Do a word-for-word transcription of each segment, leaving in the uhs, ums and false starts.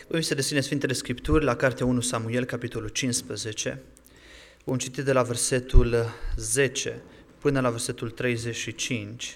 Voi să deschidem Sfintele Scripturi la cartea unu Samuel, capitolul cincisprezece. Vom citi de la versetul zece până la versetul treizeci și cinci.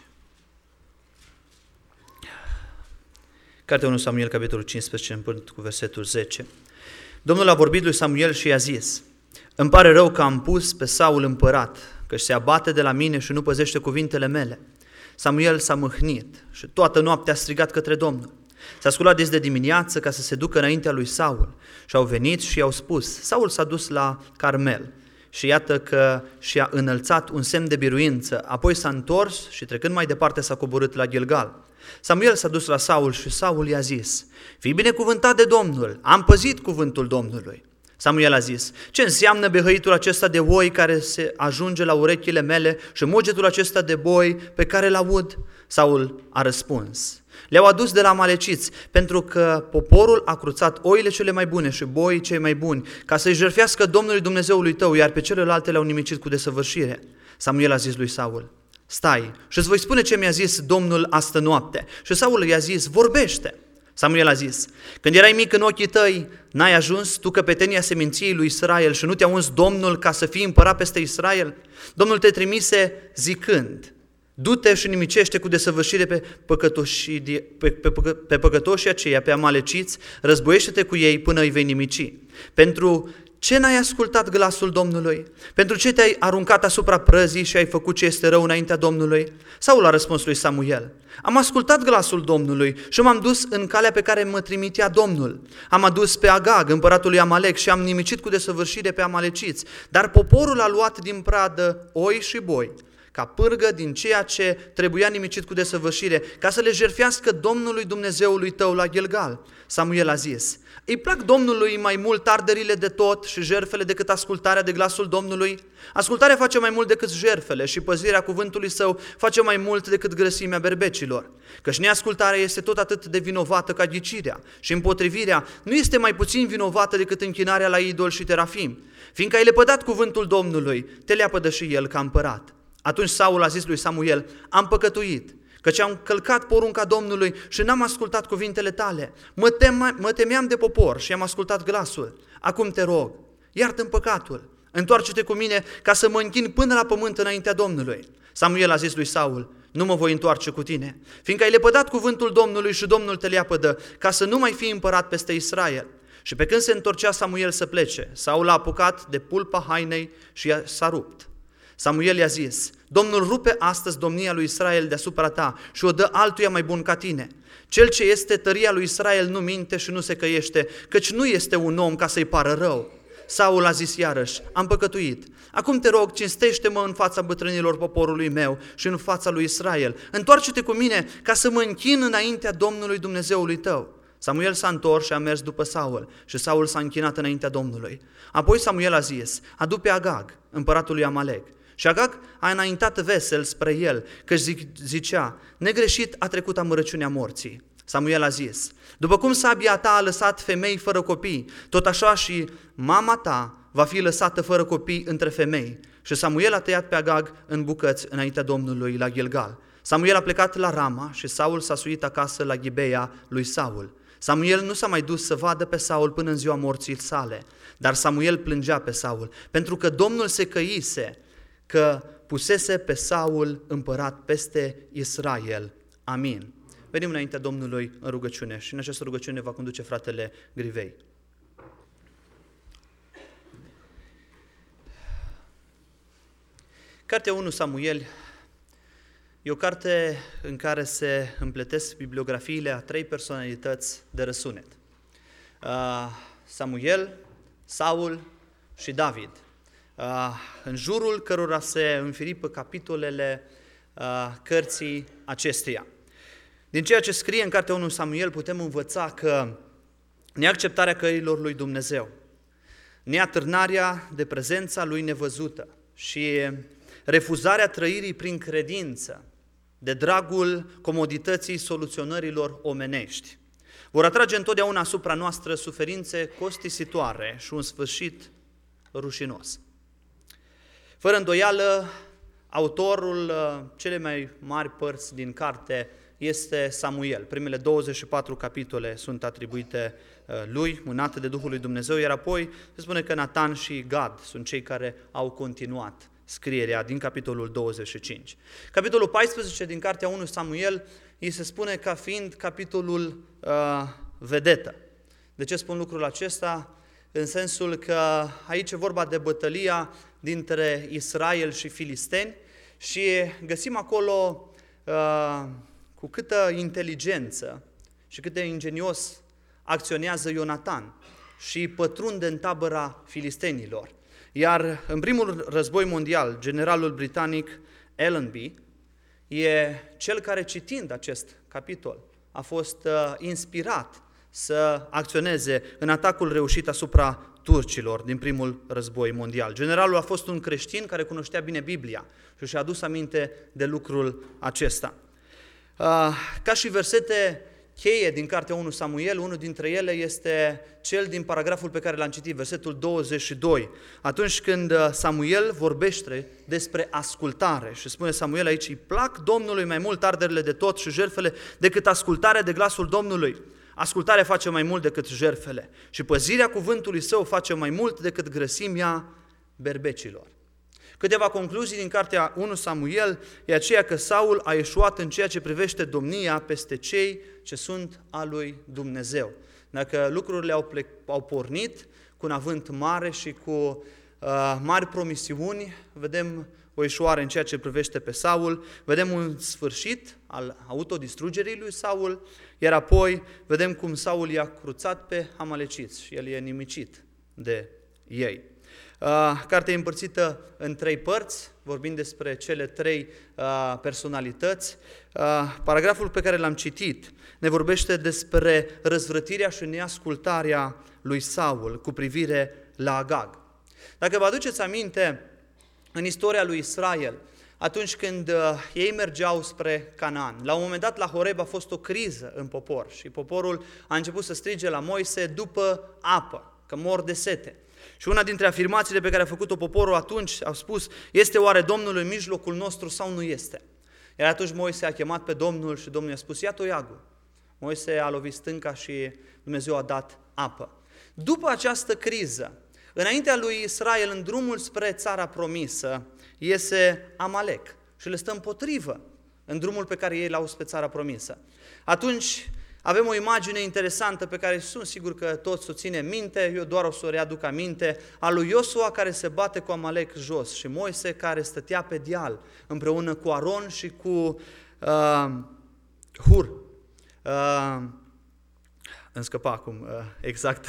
Cartea unu Samuel, capitolul cincisprezece, începând cu versetul zece. Domnul a vorbit lui Samuel și i-a zis: îmi pare rău că am pus pe Saul împărat, căci se abate de la mine și nu păzește cuvintele mele. Samuel s-a mâhnit și toată noaptea a strigat către Domnul. S-a sculat des de dimineață ca să se ducă înaintea lui Saul și au venit și i-au spus: Saul s-a dus la Carmel și iată că și-a înălțat un semn de biruință, apoi s-a întors și trecând mai departe s-a coborât la Gilgal. Samuel s-a dus la Saul și Saul i-a zis: fii binecuvântat de Domnul, am păzit cuvântul Domnului. Samuel a zis: ce înseamnă behăitul acesta de oi care se ajunge la urechile mele și mugetul acesta de boi pe care îl aud? Saul a răspuns: le-au adus de la amaleciți, pentru că poporul a cruțat oile cele mai bune și boii cei mai buni, ca să-i jertfească Domnului Dumnezeului tău, iar pe celelalte le-au nimicit cu desăvârșire. Samuel a zis lui Saul: stai și îți voi spune ce mi-a zis Domnul astă noapte. Și Saul i-a zis: vorbește. Samuel a zis: când erai mic în ochii tăi, n-ai ajuns tu căpetenia seminției lui Israel și nu te-a uns Domnul ca să fii împărat peste Israel? Domnul te trimise zicând: du-te și nimicește cu desăvârșire pe păcătoșii, pe, pe, pe păcătoșii aceia, pe amaleciți, războiește-te cu ei până îi vei nimici. Pentru ce n-ai ascultat glasul Domnului? Pentru ce te-ai aruncat asupra prăzii și ai făcut ce este rău înaintea Domnului? Saul a răspuns lui Samuel: am ascultat glasul Domnului și m-am dus în calea pe care mă trimitea Domnul. Am adus pe Agag, împăratul lui Amalek, și am nimicit cu desăvârșire pe amaleciți, dar poporul a luat din pradă oi și boi, ca pârgă din ceea ce trebuia nimicit cu desăvârșire, ca să le jertfească Domnului Dumnezeului tău la Gilgal. Samuel a zis: îi plac Domnului mai mult arderile de tot și jertfele decât ascultarea de glasul Domnului? Ascultarea face mai mult decât jertfele și păzirea cuvântului său face mai mult decât grăsimea berbecilor. Căci neascultarea este tot atât de vinovată ca ghicirea și împotrivirea nu este mai puțin vinovată decât închinarea la idol și terafim. Fiindcă ai lepădat cuvântul Domnului, te leapădă și el ca împărat. Atunci Saul a zis lui Samuel: am păcătuit, căci am călcat porunca Domnului și n-am ascultat cuvintele tale. Mă, tem- mă temeam de popor și am ascultat glasul. Acum te rog, iartă-mi păcatul, întoarce-te cu mine ca să mă închin până la pământ înaintea Domnului. Samuel a zis lui Saul: nu mă voi întoarce cu tine, fiindcă ai lepădat cuvântul Domnului și Domnul te leapădă, ca să nu mai fii împărat peste Israel. Și pe când se întorcea Samuel să plece, Saul a apucat de pulpa hainei și s-a rupt. Samuel i-a zis: Domnul rupe astăzi domnia lui Israel deasupra ta și o dă altuia mai bun ca tine. Cel ce este tăria lui Israel nu minte și nu se căiește, căci nu este un om ca să-i pară rău. Saul a zis iarăși: am păcătuit. Acum te rog, cinstește-mă în fața bătrânilor poporului meu și în fața lui Israel. Întoarce-te cu mine ca să mă închin înaintea Domnului Dumnezeului tău. Samuel s-a întors și a mers după Saul și Saul s-a închinat înaintea Domnului. Apoi Samuel a zis: adu pe Agag, împăratul lui Amalek. Și Agag a înaintat vesel spre el, căci zicea: negreșit a trecut amărăciunea morții. Samuel a zis: după cum sabia ta a lăsat femei fără copii, tot așa și mama ta va fi lăsată fără copii între femei. Și Samuel a tăiat pe Agag în bucăți înaintea Domnului la Gilgal. Samuel a plecat la Rama și Saul s-a suit acasă la Ghibeia lui Saul. Samuel nu s-a mai dus să vadă pe Saul până în ziua morții sale, dar Samuel plângea pe Saul, pentru că Domnul se căise că pusese pe Saul împărat peste Israel. Amin. Venim înaintea Domnului în rugăciune și în această rugăciune va conduce fratele Grivei. Cartea unu Samuel e o carte în care se împletesc bibliografiile a trei personalități de răsunet: Samuel, Saul și David, în jurul cărora se înfiripă capitolele cărții acesteia. Din ceea ce scrie în cartea unu Samuel putem învăța că neacceptarea căilor lui Dumnezeu, neatârnarea de prezența lui nevăzută și refuzarea trăirii prin credință de dragul comodității soluționărilor omenești vor atrage întotdeauna asupra noastră suferințe costisitoare și un sfârșit rușinos. Fără îndoială, autorul cele mai mari părți din carte este Samuel. Primele douăzeci și patru capitole sunt atribuite lui, mânată de Duhul lui Dumnezeu, iar apoi se spune că Natan și Gad sunt cei care au continuat scrierea din capitolul douăzeci și cinci. Capitolul paisprezece din cartea unu Samuel îi se spune ca fiind capitolul uh, vedetă. De ce spun lucrul acesta? În sensul că aici e vorba de bătălia dintre Israel și filisteni și găsim acolo uh, cu câtă inteligență și cât de ingenios acționează Ionatan și pătrunde în tabăra filistenilor. Iar în primul război mondial, generalul britanic Allenby e cel care, citind acest capitol, a fost uh, inspirat să acționeze în atacul reușit asupra turcilor din primul război mondial. Generalul a fost un creștin care cunoștea bine Biblia și și-a adus aminte de lucrul acesta. Ca și versete cheie din cartea unu Samuel, unul dintre ele este cel din paragraful pe care l-am citit, versetul douăzeci și doi. Atunci când Samuel vorbește despre ascultare și spune Samuel aici, îi plac Domnului mai mult arderile de tot și jertfele decât ascultarea de glasul Domnului. Ascultarea face mai mult decât jertfele și păzirea cuvântului său face mai mult decât grăsimea berbecilor. Câteva concluzii din cartea unu Samuel e aceea că Saul a eșuat în ceea ce privește domnia peste cei ce sunt a lui Dumnezeu. Dacă lucrurile au, plec, au pornit cu un avânt mare și cu uh, mari promisiuni, vedem o eșuare în ceea ce privește pe Saul, vedem un sfârșit al autodistrugerii lui Saul, iar apoi vedem cum Saul i-a cruțat pe amaleciți și el e nimicit de ei. Cartea e împărțită în trei părți, vorbind despre cele trei personalități. Paragraful pe care l-am citit ne vorbește despre răzvrătirea și neascultarea lui Saul cu privire la Agag. Dacă vă aduceți aminte, în istoria lui Israel, atunci când ei mergeau spre Canaan, la un moment dat la Horeb a fost o criză în popor și poporul a început să strige la Moise după apă, că mor de sete. Și una dintre afirmațiile pe care a făcut-o poporul atunci, au spus, este oare Domnul în mijlocul nostru sau nu este? Iar atunci Moise a chemat pe Domnul și Domnul i-a spus, ia toiagul. Moise a lovit stânca și Dumnezeu a dat apă. După această criză, înaintea lui Israel, în drumul spre țara promisă, iese Amalek și le stă împotrivă în drumul pe care ei l-au spre țara promisă. Atunci avem o imagine interesantă pe care sunt sigur că toți o ține minte, eu doar o să o readuc aminte, a lui Iosua care se bate cu Amalek jos și Moise care stătea pe deal împreună cu Aron și cu uh, Hur. Uh, îmi scăpa acum uh, exact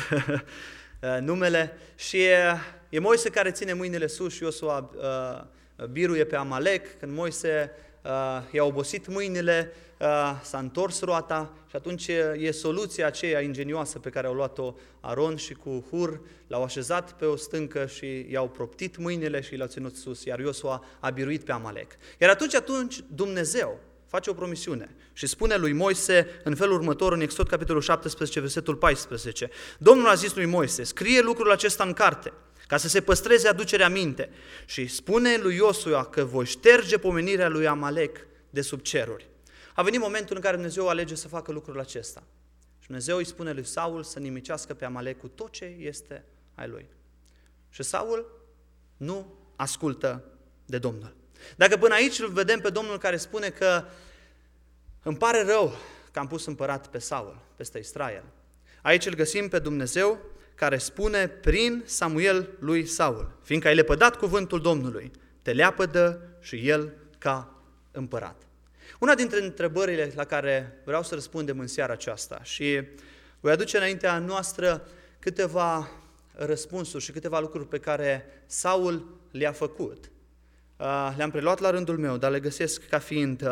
numele și e, e Moise care ține mâinile sus și Iosua uh, biruie pe Amalek. Când Moise uh, i-a obosit mâinile, uh, s-a întors roata și atunci e soluția aceea ingenioasă pe care au luat-o Aron și cu Hur, l-au așezat pe o stâncă și i-au proptit mâinile și l-au ținut sus, iar Iosua a biruit pe Amalek. Iar atunci, atunci Dumnezeu face o promisiune și spune lui Moise în felul următor, în Exod capitolul șaptesprezece, versetul paisprezece. Domnul a zis lui Moise, scrie lucrul acesta în carte, ca să se păstreze aducerea minte și spune lui Iosua că voi șterge pomenirea lui Amalek de sub ceruri. A venit momentul în care Dumnezeu alege să facă lucrul acesta. Și Dumnezeu îi spune lui Saul să nimicească pe Amalek cu tot ce este ai lui. Și Saul nu ascultă de Domnul. Dacă până aici îl vedem pe Domnul care spune că îmi pare rău că am pus împărat pe Saul, peste Israel, aici îl găsim pe Dumnezeu care spune prin Samuel lui Saul, fiindcă ai lepădat cuvântul Domnului, te leapădă și el ca împărat. Una dintre întrebările la care vreau să răspundem în seara aceasta și voi aduce înaintea noastră câteva răspunsuri și câteva lucruri pe care Saul le-a făcut. Le-am preluat la rândul meu, dar le găsesc ca fiind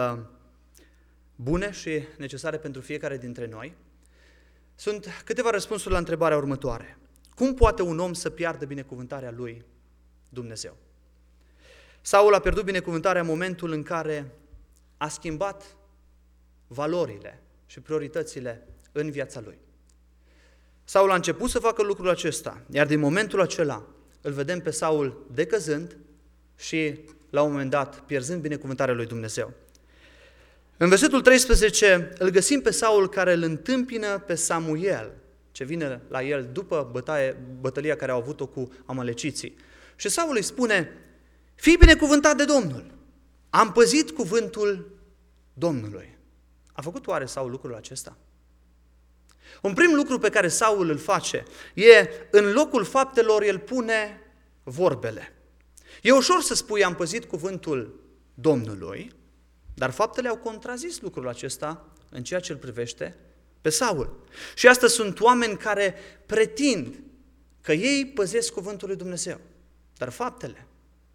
bune și necesare pentru fiecare dintre noi. Sunt câteva răspunsuri la întrebarea următoare. Cum poate un om să piardă binecuvântarea lui Dumnezeu? Saul a pierdut binecuvântarea în momentul în care a schimbat valorile și prioritățile în viața lui. Saul a început să facă lucrul acesta, iar din momentul acela îl vedem pe Saul decăzând și la un moment dat pierzând binecuvântarea lui Dumnezeu. În versetul treisprezece îl găsim pe Saul care îl întâmpină pe Samuel ce vine la el după bătaie, bătălia care au avut-o cu amaleciții. Și Saul îi spune, fii binecuvântat de Domnul, am păzit cuvântul Domnului. A făcut oare Saul lucrul acesta? Un prim lucru pe care Saul îl face e, în locul faptelor, el pune vorbele. E ușor să spui, am păzit cuvântul Domnului, dar faptele au contrazis lucrul acesta în ceea ce îl privește pe Saul. Și astea sunt oameni care pretind că ei păzesc cuvântul lui Dumnezeu, dar faptele,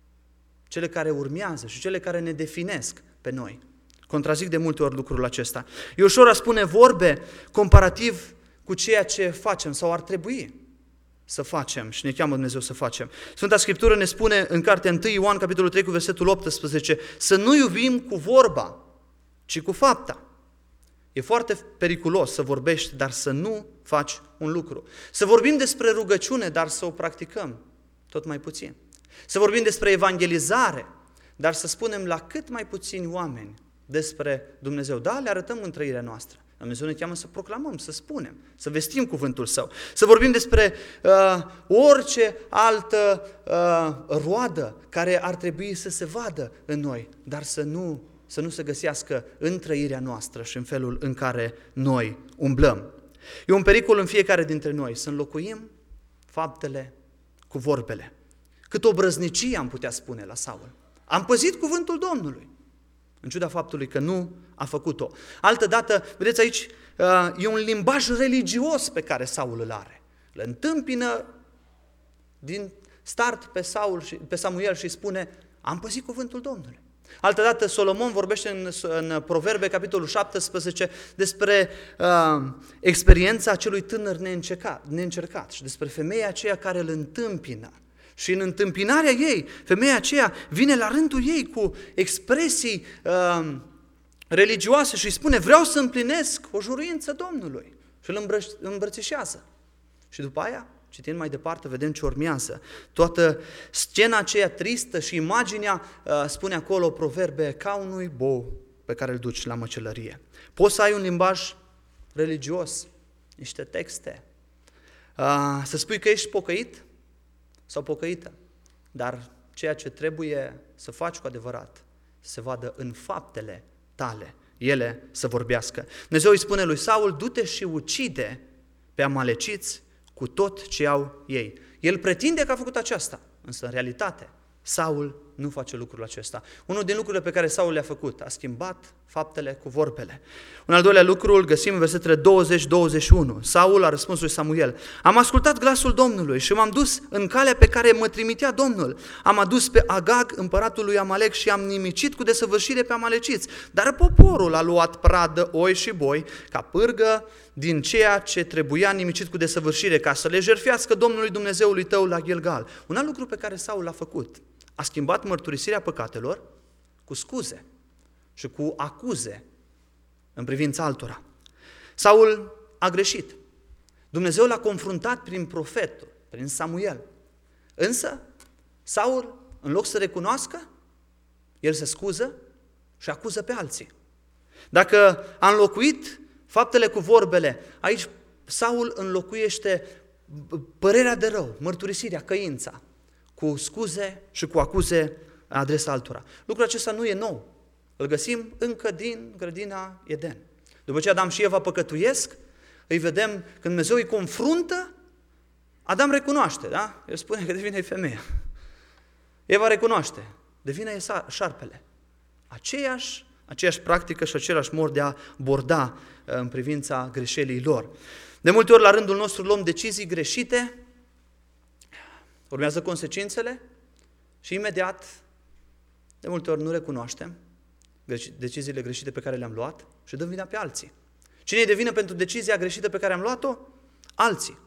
cele care urmează și cele care ne definesc pe noi, contrazic de multe ori lucrul acesta. E ușor a spune vorbe comparativ cu ceea ce facem sau ar trebui să facem și ne cheamă Dumnezeu să facem. Sfânta Scriptură ne spune în cartea întâi Ioan, capitolul trei, cu versetul optsprezece, să nu iubim cu vorba, ci cu fapta. E foarte periculos să vorbești, dar să nu faci un lucru. Să vorbim despre rugăciune, dar să o practicăm tot mai puțin. Să vorbim despre evangelizare, dar să spunem la cât mai puțini oameni despre Dumnezeu. Da, le arătăm în trăirea noastră. Dumnezeu ne cheamă să proclamăm, să spunem, să vestim cuvântul Său. Să vorbim despre uh, orice altă uh, roadă care ar trebui să se vadă în noi, dar să nu, să nu se găsească în trăirea noastră și în felul în care noi umblăm. E un pericol în fiecare dintre noi să înlocuim faptele cu vorbele. Cât o brăznicie am putea spune la Saul. Am păzit cuvântul Domnului, în ciuda faptului că nu a făcut-o. Altădată, vedeți aici, e un limbaj religios pe care Saul îl are. Îl întâmpină din start pe, Saul și, pe Samuel și spune, am păzit cuvântul Domnului. Altădată Solomon vorbește în, în Proverbe, capitolul șaptesprezece, despre uh, experiența acelui tânăr neîncercat, neîncercat și despre femeia aceea care îl întâmpină. Și în întâmpinarea ei, femeia aceea vine la rândul ei cu expresii uh, religioase și îi spune, vreau să împlinesc o juruință Domnului. Și îl îmbră- îmbrățișează. Și după aia, citind mai departe, vedem ce urmează. Toată scena aceea tristă și imaginea, uh, spune acolo Proverbe, ca unui bou pe care îl duci la măcelărie. Poți să ai un limbaj religios, niște texte, uh, să spui că ești pocăit sau pocăită, dar ceea ce trebuie să faci cu adevărat, să se vadă în faptele tale, ele să vorbească. Dumnezeu îi spune lui Saul, du-te și ucide pe amaleciți cu tot ce au ei. El pretinde că a făcut aceasta, însă în realitate Saul nu face lucrul acesta. Unul din lucrurile pe care Saul le-a făcut, a schimbat faptele cu vorbele. Un al doilea lucru îl găsim în versetele douăzeci douăzeci și unu. Saul a răspuns lui Samuel, am ascultat glasul Domnului și m-am dus în calea pe care mă trimitea Domnul. Am adus pe Agag, împăratul lui Amalek, și am nimicit cu desăvârșire pe amaleciți. Dar poporul a luat pradă, oi și boi, ca pârgă din ceea ce trebuia nimicit cu desăvârșire, ca să le jertfească Domnului Dumnezeului tău la Gilgal. Un alt lucru pe care Saul l-a făcut, a schimbat mărturisirea păcatelor cu scuze și cu acuze în privința altora. Saul a greșit. Dumnezeu l-a confruntat prin profetul, prin Samuel. Însă, Saul, în loc să recunoască, el se scuză și acuză pe alții. Dacă a înlocuit faptele cu vorbele, aici Saul înlocuiește părerea de rău, mărturisirea, căința, cu scuze și cu acuze la adresa altora. Lucrul acesta nu e nou. Îl găsim încă din grădina Eden. După ce Adam și Eva păcătuiesc, îi vedem când Dumnezeu îi confruntă, Adam recunoaște, da? El spune că devine femeia. Eva recunoaște, devine șarpele. Aceeași, aceeași practică și același mod de a aborda în privința greșelii lor. De multe ori la rândul nostru luăm decizii greșite, urmează consecințele și imediat, de multe ori nu recunoaștem deciziile greșite pe care le-am luat și dăm vina pe alții. Cine e de vină pentru decizia greșită pe care am luat-o? Alții.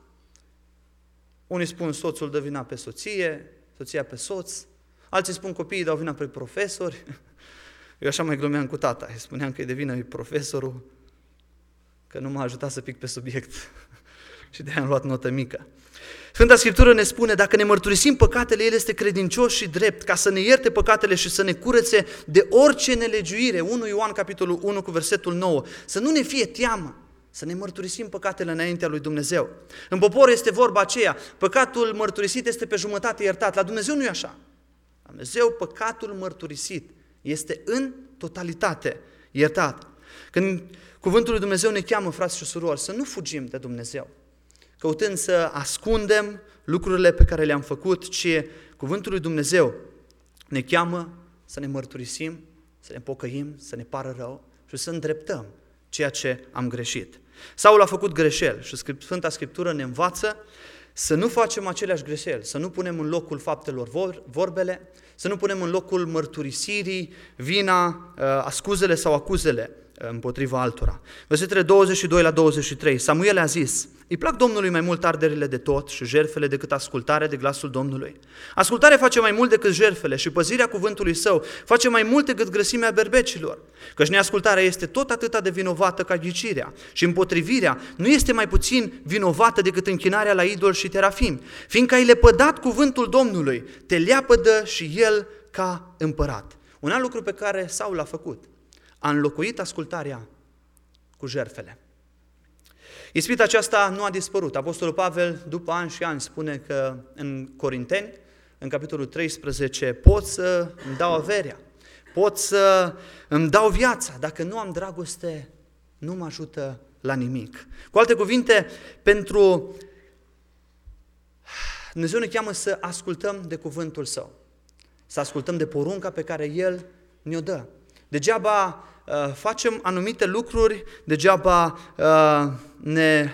Unii spun soțul dă vina pe soție, soția pe soț, alții spun copiii dau vina pe profesori. Eu așa mai glumeam cu tata, îi spuneam că e de vină profesorul, că nu m-a ajutat să pic pe subiect și de-aia am luat notă mică. Sfânta Scriptură ne spune, dacă ne mărturisim păcatele, El este credincios și drept, ca să ne ierte păcatele și să ne curețe de orice nelegiuire. unu Ioan, capitolul unu, cu versetul nouă. Să nu ne fie teamă să ne mărturisim păcatele înaintea lui Dumnezeu. În popor este vorba aceea, păcatul mărturisit este pe jumătate iertat. La Dumnezeu nu e așa. La Dumnezeu păcatul mărturisit este în totalitate iertat. Când cuvântul lui Dumnezeu ne cheamă, frați și surori, să nu fugim de Dumnezeu, căutând să ascundem lucrurile pe care le-am făcut, ci cuvântul lui Dumnezeu ne cheamă să ne mărturisim, să ne pocăim, să ne pară rău și să îndreptăm ceea ce am greșit. Saul a făcut greșeli și Sfânta Scriptură ne învață să nu facem aceleași greșeli, să nu punem în locul faptelor vorbele, să nu punem în locul mărturisirii vina, scuzele sau acuzele împotriva altora. Versetele douăzeci și doi la douăzeci și trei. Samuel a zis: îi plac Domnului mai mult arderile de tot și jertfele decât ascultarea de glasul Domnului. Ascultarea face mai mult decât jertfele și păzirea cuvântului său face mai mult decât grăsimea berbecilor. Căci neascultarea este tot atâta de vinovată ca ghicirea și împotrivirea nu este mai puțin vinovată decât închinarea la idol și terafim. Fiindcă ai lepădat cuvântul Domnului, te leapădă și el ca împărat. Un alt lucru pe care Saul l-a făcut: a înlocuit ascultarea cu jertfele. Ispita aceasta nu a dispărut. Apostolul Pavel, după ani și ani, spune că în Corinteni, în capitolul treisprezece, pot să îmi dau averea, pot să îmi dau viața, dacă nu am dragoste, nu mă ajută la nimic. Cu alte cuvinte, pentru Dumnezeu ne cheamă să ascultăm de cuvântul Său, să ascultăm de porunca pe care El ne-o dă. Degeaba uh, facem anumite lucruri, degeaba uh, ne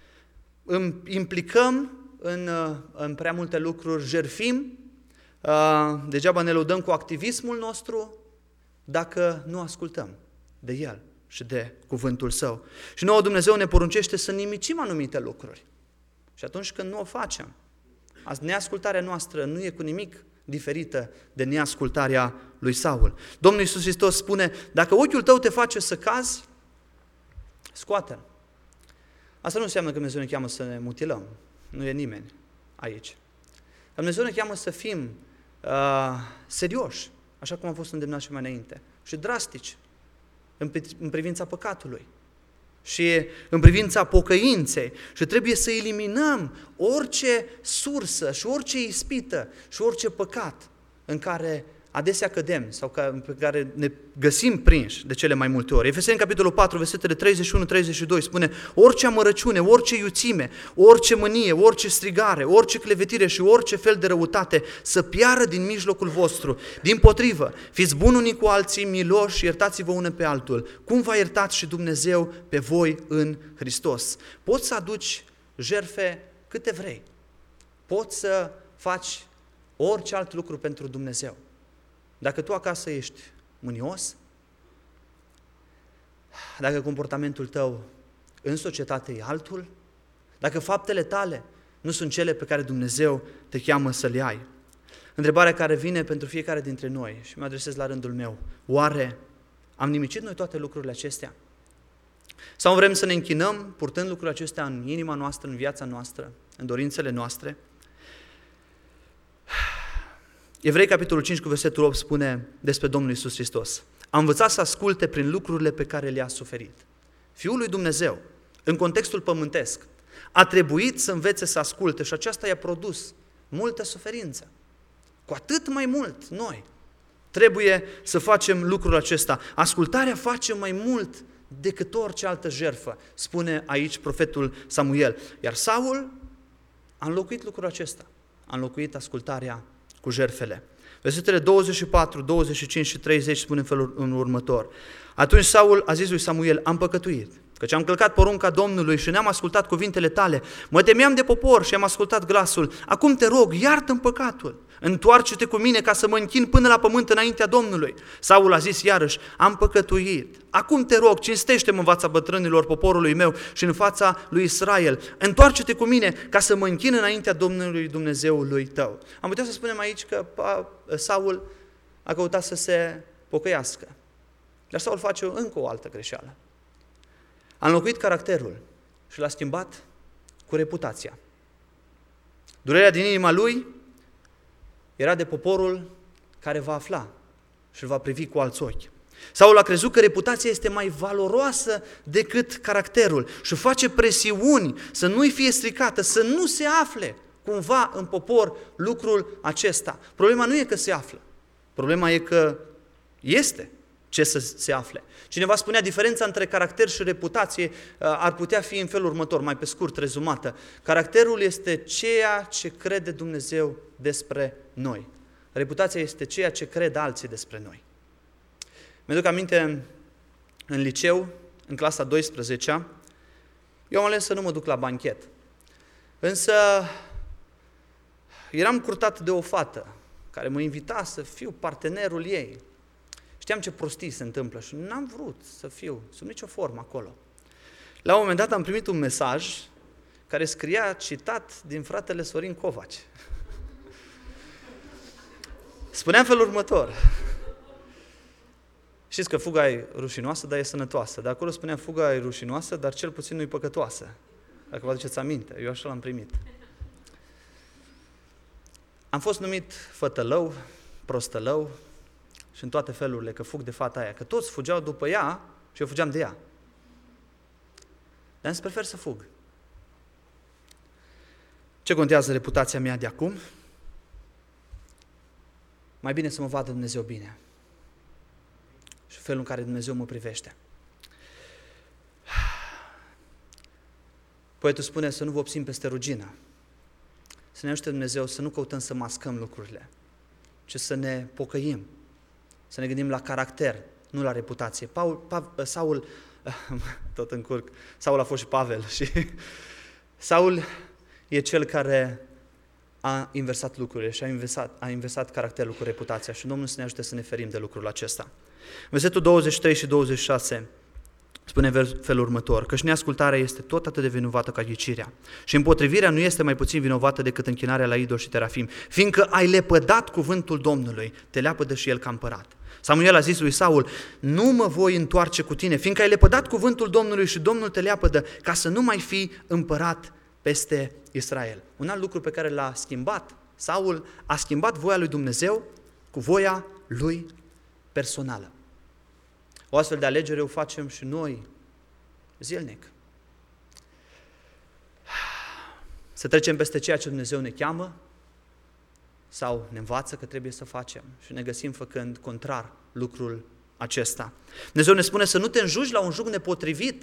implicăm în, uh, în prea multe lucruri, jertfim, uh, degeaba ne lăudăm cu activismul nostru, dacă nu ascultăm de El și de cuvântul Său. Și nouă Dumnezeu ne poruncește să nimicim anumite lucruri. Și atunci când nu o facem, neascultarea noastră nu e cu nimic diferită de neascultarea lui Saul. Domnul Iisus Hristos spune: dacă ochiul tău te face să cazi, scoate-l. Asta nu înseamnă că Dumnezeu ne cheamă să ne mutilăm. Nu e nimeni aici. Dar Dumnezeu ne cheamă să fim uh, serioși, așa cum am fost îndemnați și mai înainte, și drastici în, în privința păcatului și în privința pocăinței, și trebuie să eliminăm orice sursă și orice ispită și orice păcat în care adesea cădem sau pe care ne găsim prinși de cele mai multe ori. Efeseni, capitolul patru, versetele treizeci și unu treizeci și doi spune: orice amărăciune, orice iuțime, orice mânie, orice strigare, orice clevetire și orice fel de răutate să piară din mijlocul vostru. Dimpotrivă, fiți buni unii cu alții, miloși și iertați-vă unul pe altul, cum v-a iertat și Dumnezeu pe voi în Hristos. Poți să aduci jertfe câte vrei, poți să faci orice alt lucru pentru Dumnezeu. Dacă tu acasă ești mânios, dacă comportamentul tău în societate e altul, dacă faptele tale nu sunt cele pe care Dumnezeu te cheamă să le ai. Întrebarea care vine pentru fiecare dintre noi, și mă adresez la rândul meu: oare am nimicit noi toate lucrurile acestea? Sau vrem să ne închinăm purtând lucrurile acestea în inima noastră, în viața noastră, în dorințele noastre? Evrei, capitolul cinci, cu versetul opt, spune despre Domnul Iisus Hristos: a învățat să asculte prin lucrurile pe care le-a suferit. Fiul lui Dumnezeu, în contextul pământesc, a trebuit să învețe să asculte și aceasta i-a produs multă suferință. Cu atât mai mult noi trebuie să facem lucrul acesta. Ascultarea face mai mult decât orice altă jertfă, spune aici profetul Samuel. Iar Saul a înlocuit lucrul acesta, a înlocuit ascultarea cu jertfele. Versetele douăzeci și patru, douăzeci și cinci și treizeci spune în felul în următor: atunci Saul a zis lui Samuel: am păcătuit, căci am călcat porunca Domnului și n-am ascultat cuvintele tale. Mă temeam de popor și am ascultat glasul. Acum te rog, iartă-mi păcatul. Întoarce-te cu mine ca să mă închin până la pământ înaintea Domnului. Saul a zis iarăși: am păcătuit. Acum te rog, cinstește-mă în fața bătrânilor poporului meu și în fața lui Israel. Întoarce-te cu mine ca să mă închin înaintea Domnului Dumnezeului tău. Am putea să spunem aici că Saul a căutat să se pocăiască. Dar Saul face încă o altă greșeală. A înlocuit caracterul și l-a schimbat cu reputația. Durerea din inima lui era de poporul care va afla și îl va privi cu alți ochi. Saul a crezut că reputația este mai valoroasă decât caracterul și face presiuni să nu-i fie stricată, să nu se afle cumva în popor lucrul acesta. Problema nu e că se află, problema e că este ce să se afle. Cineva spunea, diferența între caracter și reputație ar putea fi în felul următor, mai pe scurt rezumată. Caracterul este ceea ce crede Dumnezeu despre noi. Reputația este ceea ce cred alții despre noi. Mi-aduc aminte în, în liceu, în clasa a douăsprezecea, eu am ales să nu mă duc la banchet. Însă eram curtat de o fată care mă invita să fiu partenerul ei. Știam ce prostii se întâmplă și n-am vrut să fiu sub nicio formă acolo. La un moment dat am primit un mesaj care scria citat din fratele Sorin Covaci. Spunea în felul următor. Știți că fuga e rușinoasă, dar e sănătoasă. De acolo spunea fuga e rușinoasă, dar cel puțin nu e păcătoasă. Dacă vă aduceți aminte, eu așa l-am primit. Am fost numit fătălău, prostălău și în toate felurile că fug de fata aia. Că toți fugeau după ea și eu fugeam de ea. Dar îmi prefer să fug. Ce contează reputația mea de acum? Mai bine să mă vadă Dumnezeu bine. Și felul în care Dumnezeu mă privește. Poetul spune să nu vopsim peste rugină. Să ne ajute Dumnezeu să nu căutăm să mascăm lucrurile, ci să ne pocăim, să ne gândim la caracter, nu la reputație. Paul, Pav, Saul, tot încurc, Saul a fost și Pavel și Saul e cel care a inversat lucrurile și a inversat, a inversat caracterul cu reputația și Domnul să ne ajute să ne ferim de lucrul acesta. Versetul douăzeci și trei și douăzeci și șase spune felul următor, căci neascultarea este tot atât de vinovată ca ghicirea și împotrivirea nu este mai puțin vinovată decât închinarea la idol și terafim, fiindcă ai lepădat cuvântul Domnului, te leapădă și el ca împărat. Samuel a zis lui Saul, nu mă voi întoarce cu tine, fiindcă ai lepădat cuvântul Domnului și Domnul te leapădă, ca să nu mai fii împărat peste Israel. Un alt lucru pe care l-a schimbat, Saul a schimbat voia lui Dumnezeu cu voia lui personală. O astfel de alegere o facem și noi zilnic. Să trecem peste ceea ce Dumnezeu ne cheamă sau ne învață că trebuie să facem și ne găsim făcând contrar lucrul acesta. Dumnezeu ne spune să nu te înjugi la un jug nepotrivit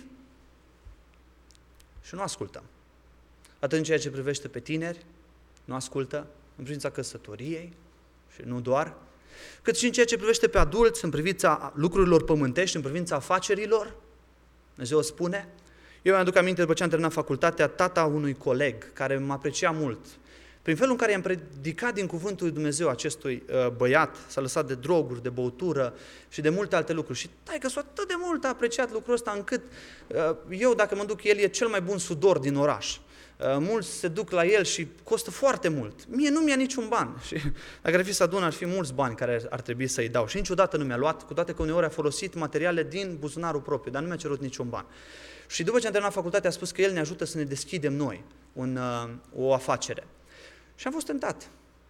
și nu ascultăm. Atât în ceea ce privește pe tineri, nu ascultă, în privința căsătoriei și nu doar, cât și în ceea ce privește pe adulți, în privința lucrurilor pământești, în privința afacerilor. Dumnezeu spune. Eu mi-aduc aminte, după ce am terminat facultatea, tata unui coleg care mă aprecia mult. Prin felul în care i-am predicat din cuvântul lui Dumnezeu acestui uh, băiat, s-a lăsat de droguri, de băutură și de multe alte lucruri. Și taică-s atât de mult a apreciat lucrul ăsta încât uh, eu, dacă mă duc, el e cel mai bun sudor din oraș. Uh, mulți se duc la el și costă foarte mult. Mie nu mi-a niciun ban. Și dacă ar fi să adun, ar fi mulți bani care ar trebui să-i dau. Și niciodată nu mi-a luat, cu toate că uneori a folosit materiale din buzunarul propriu, dar nu mi-a cerut niciun ban. Și după ce am terminat facultatea, a spus că el ne ajută să ne deschidem noi un, uh, o afacere. Și am fost tentat.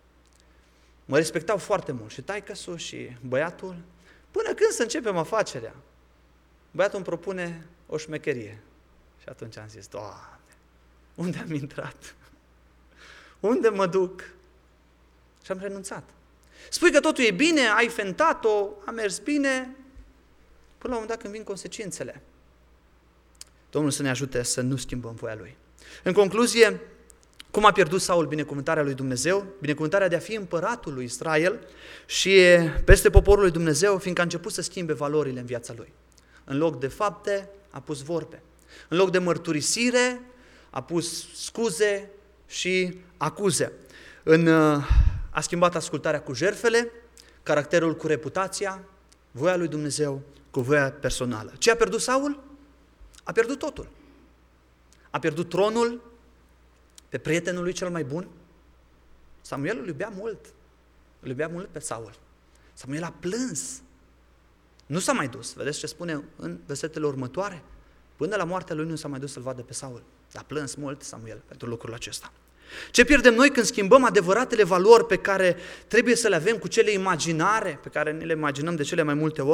Mă respectau foarte mult și taică-su și băiatul. Până când să începem afacerea? Băiatul îmi propune o șmecherie. Și atunci am zis, Doamne, unde am intrat? Unde mă duc? Și am renunțat. Spui că totul e bine, ai fentat-o, a mers bine, până la un moment dat când vin consecințele. Domnul să ne ajute să nu schimbăm voia Lui. În concluzie, cum a pierdut Saul binecuvântarea lui Dumnezeu? Binecuvântarea de a fi împăratul lui Israel și peste poporul lui Dumnezeu, fiindcă a început să schimbe valorile în viața lui. În loc de fapte, a pus vorbe. În loc de mărturisire, a pus scuze și acuze. În, a schimbat ascultarea cu jertfele, caracterul cu reputația, voia lui Dumnezeu cu voia personală. Ce a pierdut Saul? A pierdut totul. A pierdut tronul pe prietenul lui cel mai bun. Samuel îl iubea mult. Îl iubea mult pe Saul. Samuel a plâns. Nu s-a mai dus. Vedeți ce spune în versetele următoare? Până la moartea lui nu s-a mai dus să-l vadă pe Saul. A plâns mult Samuel pentru lucrul acesta. Ce pierdem noi când schimbăm adevăratele valori pe care trebuie să le avem cu cele imaginare, pe care ne le imaginăm de cele mai multe ori?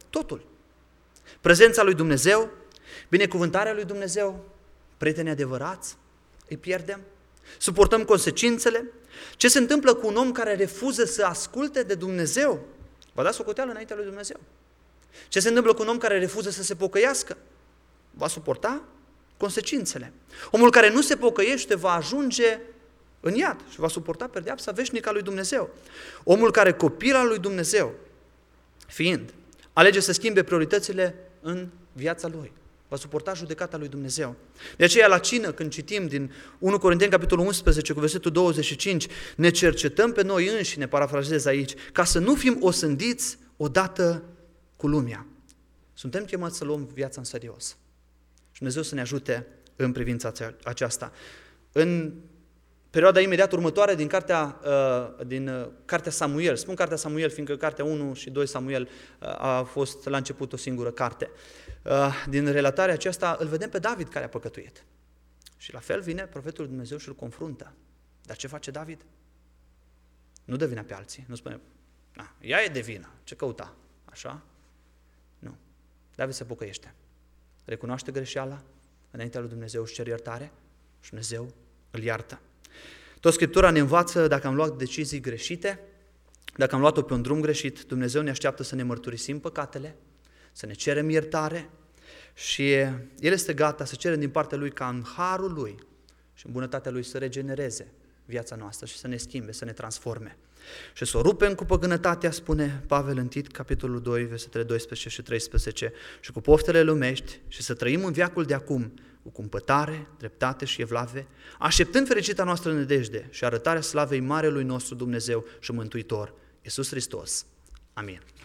totul. Prezența lui Dumnezeu, binecuvântarea lui Dumnezeu, prieteni adevărați, îi pierdem. Suportăm consecințele. Ce se întâmplă cu un om care refuză să asculte de Dumnezeu? Va da socoteală înaintea lui Dumnezeu. Ce se întâmplă cu un om care refuză să se pocăiască? Va suporta consecințele. Omul care nu se pocăiește va ajunge în iad și va suporta pedeapsa veșnică a lui Dumnezeu. Omul care copila lui Dumnezeu, fiind, alege să schimbe prioritățile în viața lui, va suporta judecata lui Dumnezeu. De aceea la cină, când citim din unu Corinteni, capitolul unsprezece, cu versetul douăzeci și cinci, ne cercetăm pe noi înșine, parafrazez aici, ca să nu fim osândiți odată cu lumea. Suntem chemați să luăm viața în serios. Și Dumnezeu să ne ajute în privința aceasta. În perioada imediat următoare din cartea, din cartea Samuel, spun cartea Samuel, fiindcă cartea unu și doi Samuel a fost la început o singură carte. Din relatarea aceasta îl vedem pe David care a păcătuit. Și la fel vine profetul lui Dumnezeu și îl confruntă. Dar ce face David? Nu dă vina pe alții. Nu spune, na, ea e de vină, ce căuta? Așa? Nu. David se pocăiește. Recunoaște greșeala, înaintea lui Dumnezeu își cer iertare și Dumnezeu îl iartă. Tot Scriptura ne învață, dacă am luat decizii greșite, dacă am luat-o pe un drum greșit, Dumnezeu ne așteaptă să ne mărturisim păcatele, să ne cerem iertare și El este gata să cerem din partea Lui ca în harul Lui și în bunătatea Lui să regenereze viața noastră și să ne schimbe, să ne transforme. Și să o rupem cu păgânătatea, spune Pavel în Tit, capitolul doi, versetele doisprezece și treisprezece, și cu poftele lumești și să trăim în veacul de acum cu cumpătare, dreptate și evlave, așteptând fericita noastră nădejde și arătarea slavei Marelui nostru Dumnezeu și Mântuitor, Iisus Hristos. Amin.